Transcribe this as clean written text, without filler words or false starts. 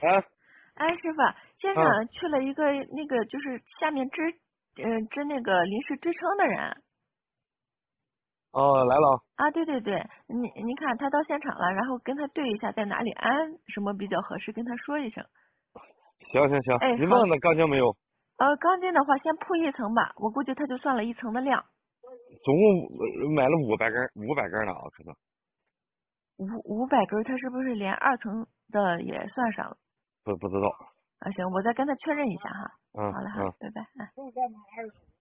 啊哎，师傅，现啊场去了一个那个就是下面支那个临时支撑的人哦，来了。 啊，对对对，你看他到现场了，然后跟他对一下在哪里安什么比较合适，跟他说一声。 行行行， 哎，好， 你问那钢筋没有？ 钢筋的话先铺一层吧，我估计他就算了一层的量， 总共买了500根，500根呢啊，可能 500根，他是不是连2层的也算上了？ 不知道。 啊，行，我再跟他确认一下哈。好嘞，好嘞， 嗯嗯。 拜拜，哎。